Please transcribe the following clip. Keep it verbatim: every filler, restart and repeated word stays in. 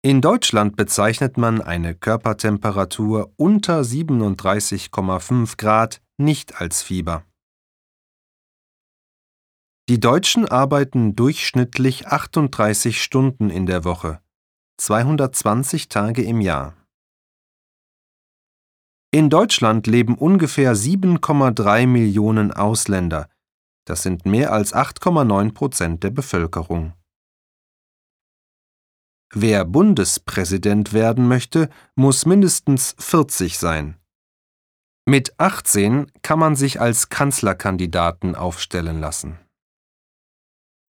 In Deutschland bezeichnet man eine Körpertemperatur unter siebenunddreißig Komma fünf Grad nicht als Fieber. Die Deutschen arbeiten durchschnittlich achtunddreißig Stunden in der Woche, zweihundertzwanzig Tage im Jahr. In Deutschland leben ungefähr sieben Komma drei Millionen Ausländer. Das sind mehr als acht Komma neun Prozent der Bevölkerung. Wer Bundespräsident werden möchte, muss mindestens vierzig sein. Mit achtzehn kann man sich als Kanzlerkandidaten aufstellen lassen.